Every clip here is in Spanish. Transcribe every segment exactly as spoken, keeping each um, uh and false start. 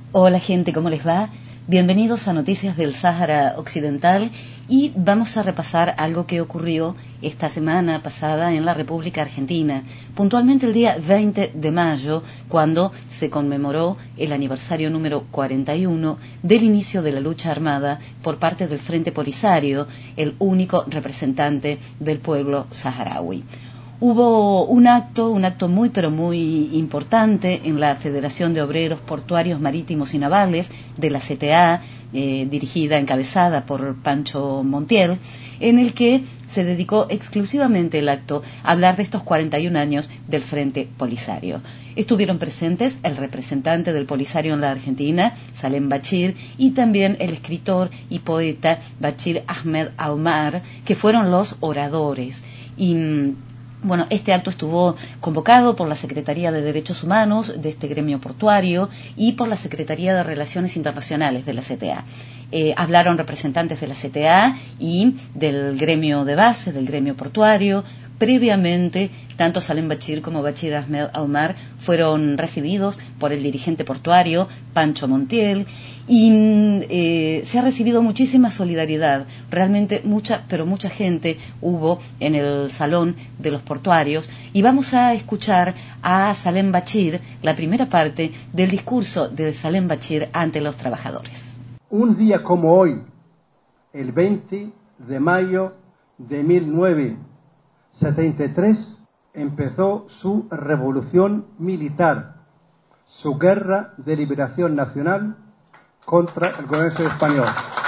Hola gente, ¿cómo les va? Bienvenidos a Noticias del Sáhara Occidental y vamos a repasar algo que ocurrió esta semana pasada en la República Argentina, puntualmente el día veinte de mayo, cuando se conmemoró el aniversario número cuarenta y uno del inicio de la lucha armada por parte del Frente Polisario, el único representante del pueblo saharaui. Hubo un acto, un acto muy pero muy importante en la Federación de Obreros Portuarios Marítimos y Navales de la C T A, eh, dirigida, encabezada por Pancho Montiel, en el que se dedicó exclusivamente el acto a hablar de estos cuarenta y un años del Frente Polisario. Estuvieron presentes el representante del Polisario en la Argentina, Salem Bachir, y también el escritor y poeta Bachir Ahmed Aumar, que fueron los oradores. Y Bueno, este acto estuvo convocado por la Secretaría de Derechos Humanos de este gremio portuario y por la Secretaría de Relaciones Internacionales de la C T A. Eh, hablaron representantes de la C T A y del gremio de base, del gremio portuario. Previamente, tanto Salem Bachir como Bachir Ahmed Aumar fueron recibidos por el dirigente portuario, Pancho Montiel, y eh, se ha recibido muchísima solidaridad. Realmente mucha, pero mucha gente hubo en el Salón de los Portuarios, y vamos a escuchar a Salem Bachir, la primera parte del discurso de Salem Bachir ante los trabajadores. Un día como hoy, el veinte de mayo de mil novecientos setenta y tres, empezó su revolución militar, su guerra de liberación nacional contra el gobierno español.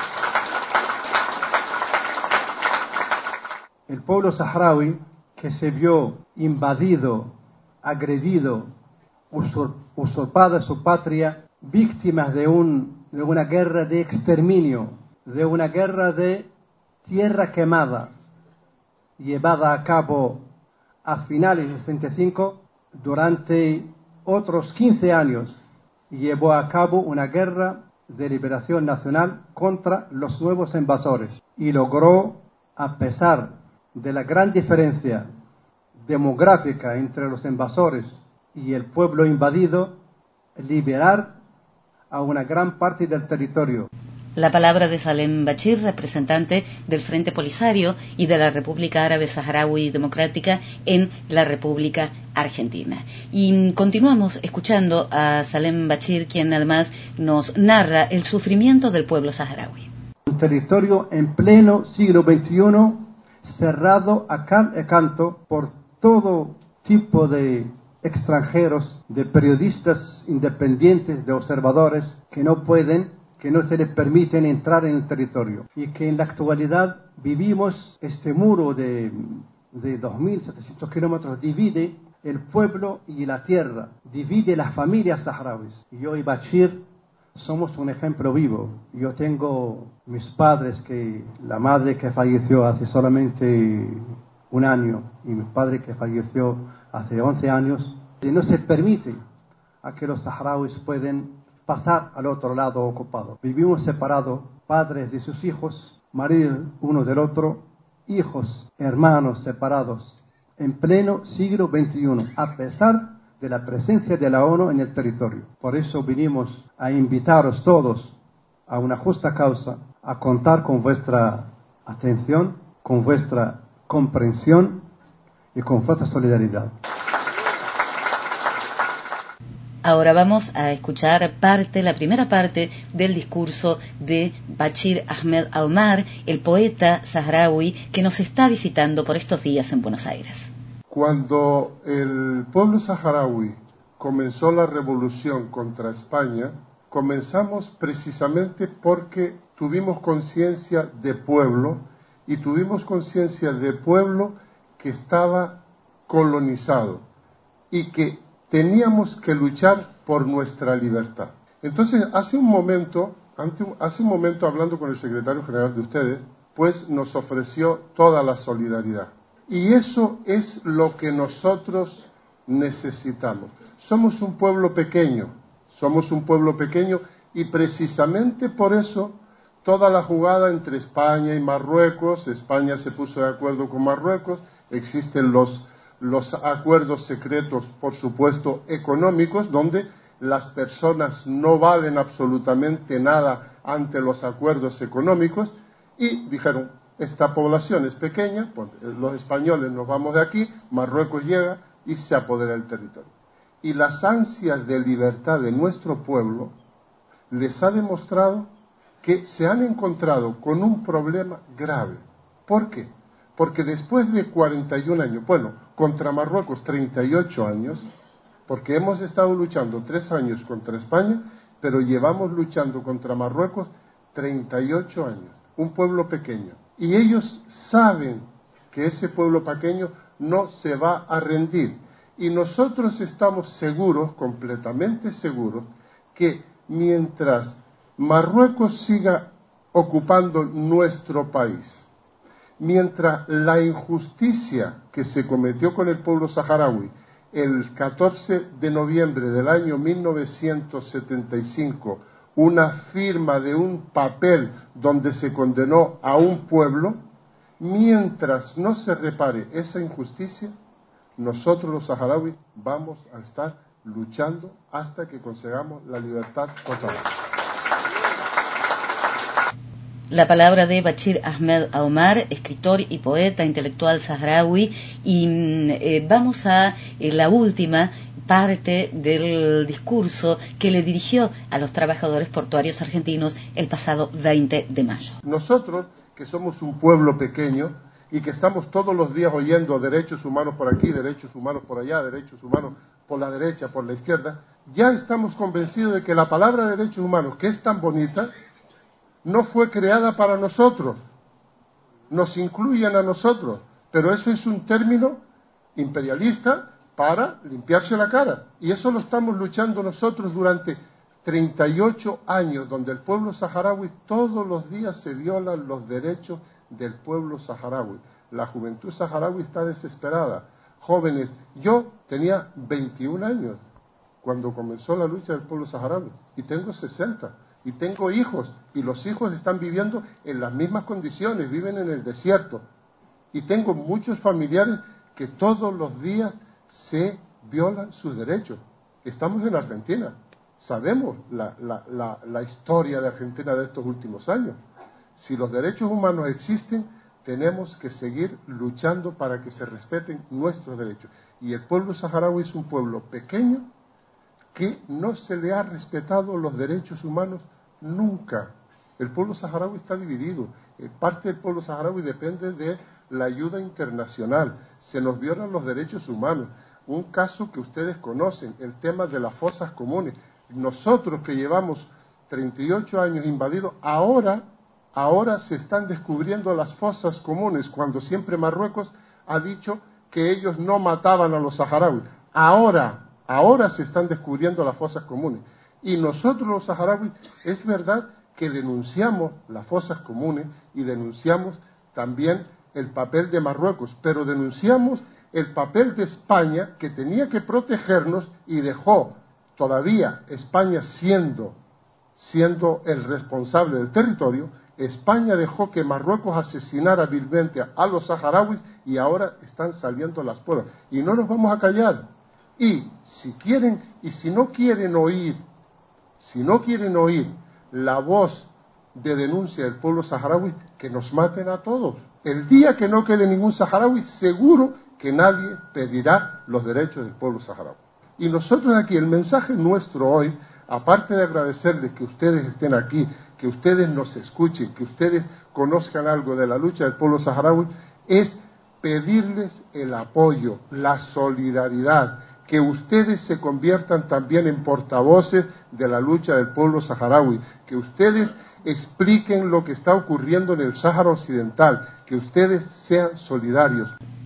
El pueblo saharaui, que se vio invadido, agredido, usur, usurpada su patria, víctimas de, un, de una guerra de exterminio, de una guerra de tierra quemada, llevada a cabo a finales de sesenta y cinco, durante otros quince años, llevó a cabo una guerra de liberación nacional contra los nuevos invasores y logró, a pesar de la gran diferencia demográfica entre los invasores y el pueblo invadido, liberar a una gran parte del territorio. La palabra de Salem Bachir, representante del Frente Polisario y de la República Árabe Saharaui Democrática en la República Argentina. Y continuamos escuchando a Salem Bachir, quien además nos narra el sufrimiento del pueblo saharaui. Un territorio en pleno siglo veintiuno, cerrado a cal y canto por todo tipo de extranjeros, de periodistas independientes, de observadores que no pueden que no se les permiten entrar en el territorio, y que en la actualidad vivimos este muro de, de dos mil setecientos kilómetros, divide el pueblo y la tierra, divide las familias saharauis. Yo y Bachir somos un ejemplo vivo. Yo tengo mis padres, que la madre que falleció hace solamente un año y mi padre que falleció hace once años, y no se permite a que los saharauis pueden pasar al otro lado ocupado. Vivimos separados, padres de sus hijos, maridos uno del otro, hijos, hermanos separados, en pleno siglo veintiuno, a pesar de la presencia de la ONU en el territorio. Por eso vinimos a invitaros todos a una justa causa, a contar con vuestra atención, con vuestra comprensión y con vuestra solidaridad. Ahora vamos a escuchar parte, la primera parte del discurso de Bachir Ahmed Aumar, el poeta saharaui que nos está visitando por estos días en Buenos Aires. Cuando el pueblo saharaui comenzó la revolución contra España, comenzamos precisamente porque tuvimos conciencia de pueblo, y tuvimos conciencia de pueblo que estaba colonizado y que teníamos que luchar por nuestra libertad. Entonces, hace un momento, hace un momento hablando con el secretario general de ustedes, pues nos ofreció toda la solidaridad. Y eso es lo que nosotros necesitamos. Somos un pueblo pequeño, somos un pueblo pequeño y precisamente por eso toda la jugada entre España y Marruecos, España se puso de acuerdo con Marruecos, existen los los acuerdos secretos, por supuesto, económicos, donde las personas no valen absolutamente nada ante los acuerdos económicos, y dijeron, esta población es pequeña, pues los españoles nos vamos de aquí, Marruecos llega y se apodera del territorio. Y las ansias de libertad de nuestro pueblo les ha demostrado que se han encontrado con un problema grave. ¿Por qué? Porque después de cuarenta y un años, bueno, contra Marruecos treinta y ocho años, porque hemos estado luchando tres años contra España, pero llevamos luchando contra Marruecos treinta y ocho años, un pueblo pequeño. Y ellos saben que ese pueblo pequeño no se va a rendir. Y nosotros estamos seguros, completamente seguros, que mientras Marruecos siga ocupando nuestro país, mientras la injusticia que se cometió con el pueblo saharaui el catorce de noviembre del año mil novecientos setenta y cinco, una firma de un papel donde se condenó a un pueblo, mientras no se repare esa injusticia, nosotros los saharauis vamos a estar luchando hasta que consigamos la libertad total. La palabra de Bachir Ahmed Aomar, escritor y poeta intelectual saharaui, y eh, vamos a eh, la última parte del discurso que le dirigió a los trabajadores portuarios argentinos el pasado veinte de mayo. Nosotros, que somos un pueblo pequeño y que estamos todos los días oyendo derechos humanos por aquí, derechos humanos por allá, derechos humanos por la derecha, por la izquierda, ya estamos convencidos de que la palabra derechos humanos, que es tan bonita, no fue creada para nosotros, nos incluyen a nosotros, pero eso es un término imperialista para limpiarse la cara, y eso lo estamos luchando nosotros durante treinta y ocho años, donde el pueblo saharaui todos los días se violan los derechos del pueblo saharaui. La juventud saharaui está desesperada. Jóvenes, yo tenía veintiún años cuando comenzó la lucha del pueblo saharaui, y tengo sesenta. Y tengo hijos, y los hijos están viviendo en las mismas condiciones, viven en el desierto. Y tengo muchos familiares que todos los días se violan sus derechos. Estamos en Argentina, sabemos la, la, la, la historia de Argentina de estos últimos años. Si los derechos humanos existen, tenemos que seguir luchando para que se respeten nuestros derechos. Y el pueblo saharaui es un pueblo pequeño que no se le ha respetado los derechos humanos nunca. El pueblo saharaui está dividido. Parte del pueblo saharaui depende de la ayuda internacional. Se nos violan los derechos humanos. Un caso que ustedes conocen, el tema de las fosas comunes. Nosotros que llevamos treinta y ocho años invadidos, ahora, ahora se están descubriendo las fosas comunes, cuando siempre Marruecos ha dicho que ellos no mataban a los saharauis. Ahora Ahora se están descubriendo las fosas comunes. Y nosotros los saharauis, es verdad que denunciamos las fosas comunes y denunciamos también el papel de Marruecos, pero denunciamos el papel de España, que tenía que protegernos y dejó todavía España siendo, siendo el responsable del territorio. España dejó que Marruecos asesinara vilmente a los saharauis, y ahora están saliendo las pruebas. Y no nos vamos a callar. Y si quieren, y si no quieren oír, si no quieren oír la voz de denuncia del pueblo saharaui, que nos maten a todos. El día que no quede ningún saharaui, seguro que nadie pedirá los derechos del pueblo saharaui. Y nosotros aquí, el mensaje nuestro hoy, aparte de agradecerles que ustedes estén aquí, que ustedes nos escuchen, que ustedes conozcan algo de la lucha del pueblo saharaui, es pedirles el apoyo, la solidaridad, que ustedes se conviertan también en portavoces de la lucha del pueblo saharaui, que ustedes expliquen lo que está ocurriendo en el Sáhara Occidental, que ustedes sean solidarios.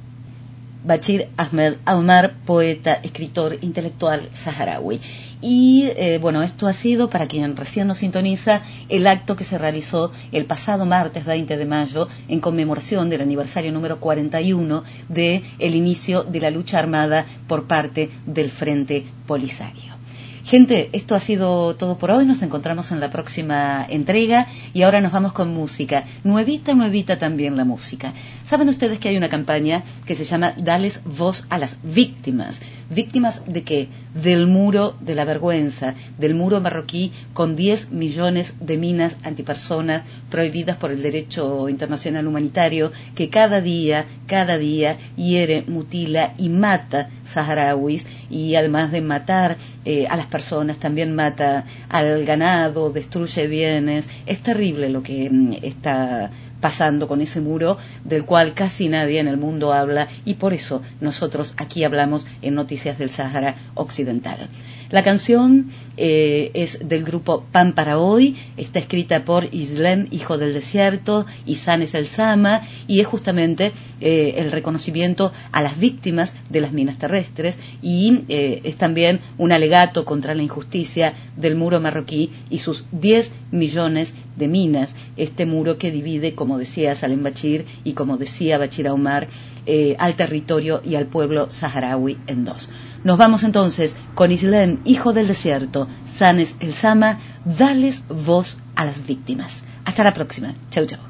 Bachir Ahmed Aomar, poeta, escritor, intelectual saharaui. Y eh, bueno, esto ha sido, para quien recién nos sintoniza, el acto que se realizó el pasado martes veinte de mayo en conmemoración del aniversario número cuarenta y uno del inicio de la lucha armada por parte del Frente Polisario. Gente, esto ha sido todo por hoy. Nos encontramos en la próxima entrega y ahora nos vamos con música. Nuevita, nuevita también la música. ¿Saben ustedes que hay una campaña que se llama Dales voz a las víctimas? ¿Víctimas de qué? Del muro de la vergüenza, del muro marroquí con diez millones de minas antipersonas prohibidas por el derecho internacional humanitario que cada día, cada día hiere, mutila y mata saharauis, y además de matar eh, a las personas también mata al ganado, destruye bienes. Es terrible lo que mm, está pasando con ese muro del cual casi nadie en el mundo habla, y por eso nosotros aquí hablamos en Noticias del Sáhara Occidental. La canción eh, es del grupo Pan para Hoy, está escrita por Islem, hijo del desierto, y Sanes el Sama, y es justamente eh, el reconocimiento a las víctimas de las minas terrestres, y eh, es también un alegato contra la injusticia del muro marroquí y sus diez millones de minas, este muro que divide, como decía Salem Bachir y como decía Bachir Aumar, eh, al territorio y al pueblo saharaui en dos. Nos vamos entonces con Islem, hijo del desierto, Sanes el Sama, dales voz a las víctimas. Hasta la próxima. Chau, chau.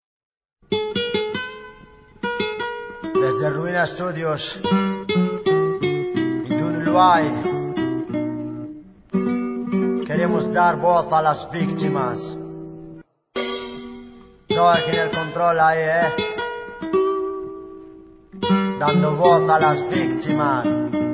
Desde Ruina Studios y Dunluay queremos dar voz a las víctimas. Todo aquí en el control ahí, eh. Dando voz a las víctimas.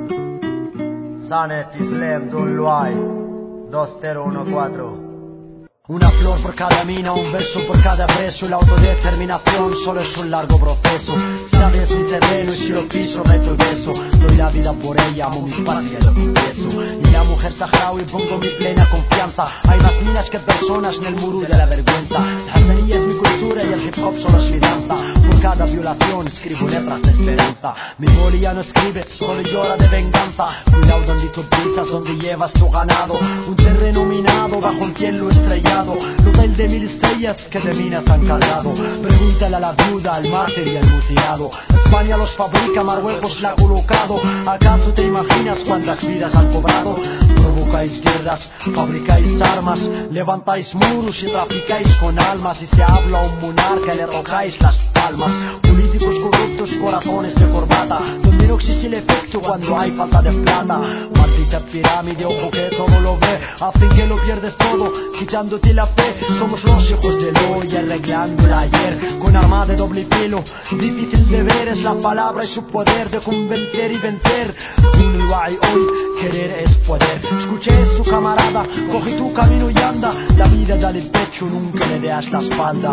Sanet Islem Dunluay dos cero uno cuatro. Una flor por cada mina, un verso por cada preso. Y la autodeterminación solo es un largo proceso. Sabes mi terreno y si lo piso reto el beso. Doy la vida por ella, amo mi patria y lo confieso. Y la mujer saharaui pongo mi plena confianza. Hay más minas que personas en el muro de la vergüenza. La hazaña es mi cultura y el hip hop solo es mi danza. Por cada violación escribo letras de esperanza. Mi boli ya no escribe, solo llora de venganza. Cuidado donde tú pisas, donde llevas tu ganado. Un terreno minado bajo un cielo estrellado. Hotel de mil estrellas que de minas han cargado. Pregúntale a la viuda, al mártir y al mutilado. España los fabrica, Marruecos la ha colocado. ¿Acaso te imaginas cuántas vidas han cobrado? Provocáis guerras, fabricáis armas, levantáis muros y traficáis con almas. Y se habla a un monarca y le tocáis las palmas. Políticos corruptos, corazones de corbata, donde no existe el efecto cuando hay falta de plata. Maldita pirámide, ojo que todo lo ve. Hacen que lo pierdes todo, quitándote la fe. Somos los hijos del hoy, arreglando el ayer con arma de doble filo. Difícil de ver es la palabra y su poder de convencer y vencer. Un hoy, querer es poder. Escuché esto, camarada, coge tu camino y anda. La vida dale el pecho, nunca le deas la espalda.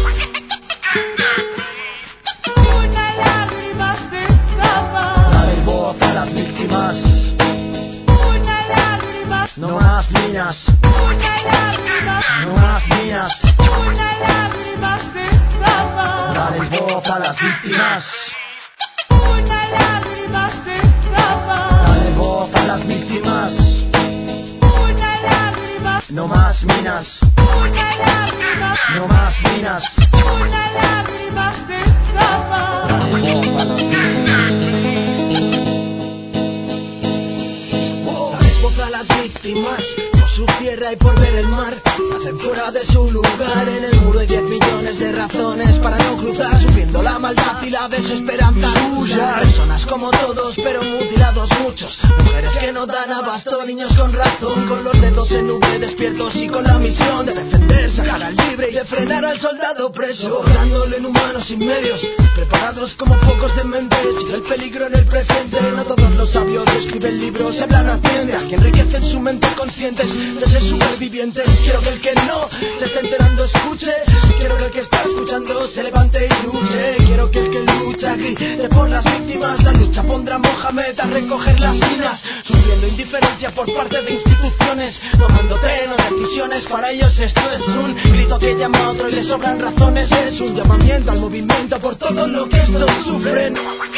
Una lágrima se escapa. Dale voz a las víctimas. Una lágrima. No más minas. Una lágrima. No más minas. Una lágrima se escapa. Dale voz a las víctimas. Una lágrima se escapa. Dale voz a las víctimas. Una lágrima. No más minas. Una lágrima. No más minas. Una lágrima se escapa. Dale voz a las víctimas. Dale voz a las víctimas, por su tierra y por ver el mar. Hacen fuera de su lugar, en el muro hay diez millones de razones para no cruzar, sufriendo la maldad y la desesperanza suya. Personas como todos, pero mutilados muchos. Mujeres que no dan abasto, niños con razón, con los dedos en nube, despiertos y con la misión de defender Sahara libre y de frenar al soldado preso, dándole inhumanos sin medios, preparados como focos de mente. Sigue el peligro en el presente, no todos los sabios que escriben libros se hablan a tiendas, que enriquecen su mente conscientes de ser supervivientes. Quiero que el que no se esté enterando escuche, quiero que el que está escuchando se levante y luche. Quiero que el que lucha grite por las víctimas. La lucha pondrá a Mohamed a recoger las minas, sufriendo indiferencia por parte de instituciones, tomando teno decisiones. Para ellos esto es un grito que llama a otro y le sobran razones. Es un llamamiento al movimiento por todo lo que estos sufren.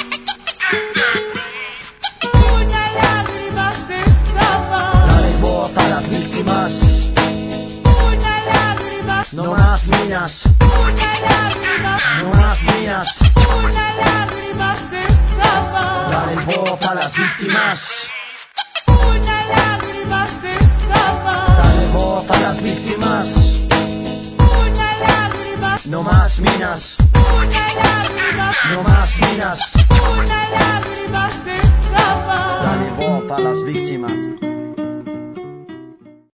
Una lágrima se escapa. Dale voz a las víctimas. Una lágrima. No más minas. Una lágrima. No más minas. Una lágrima se escapa. Dale voz a las víctimas. Una lágrima lágrima se escapa. Dale voz a las víctimas. Una lágrima, No más minas. una lágrima, No más minas. una lágrima se escapa. Dale voz a las víctimas.